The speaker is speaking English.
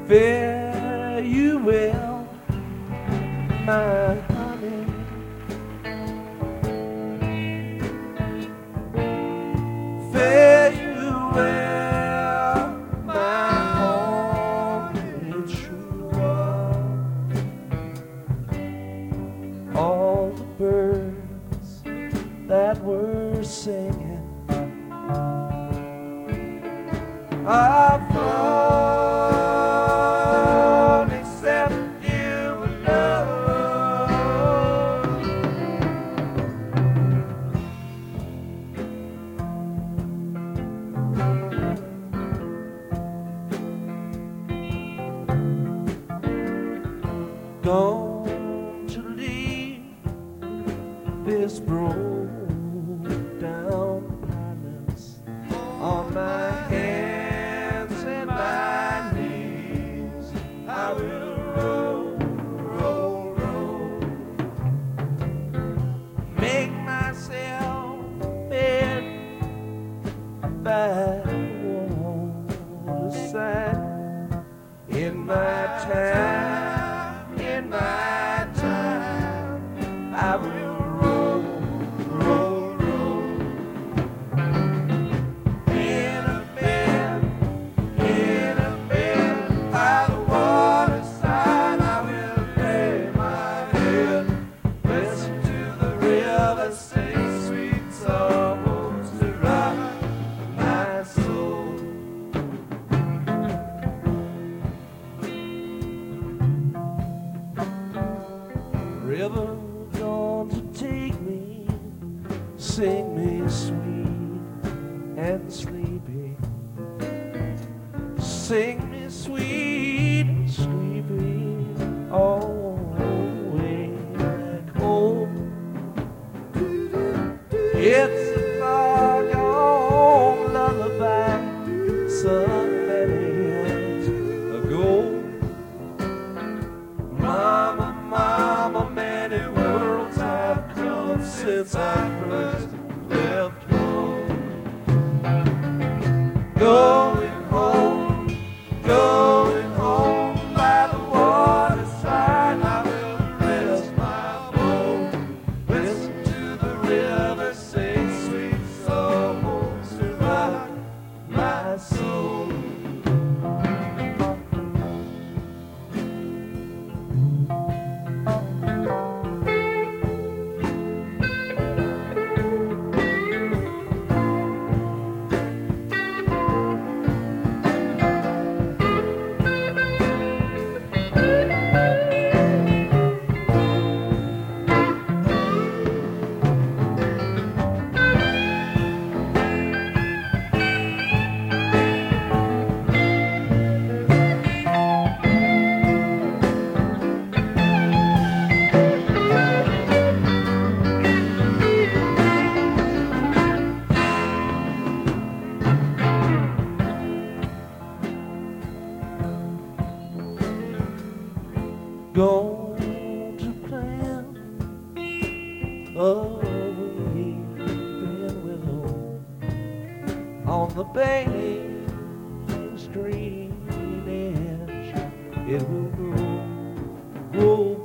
Fare you well, my honey. Fare you well, my only true love. All the birds that were singing are flown, except you and don't you leave this broke down palace on my hands and my knees. I will roll, roll, roll, make myself a bed by the waterside. In my time, in my time, I will roll, roll, roll. In a bed by the waterside, I will lay my head, listen to the river sing sweet songs to rock my soul. River gonna take me, sing me sweet and sleepy. Sing me sweet and sleepy all the way back home. It's a far gone lullaby sung many years ago. Mama, mama, many worlds have come since I first left home. Going home, going home by the waterside, I will rest my bones, listen to the river sing sweet songs to rock my soul. Going to plan a weekend with home on the Main Street edge. It will grow, grow.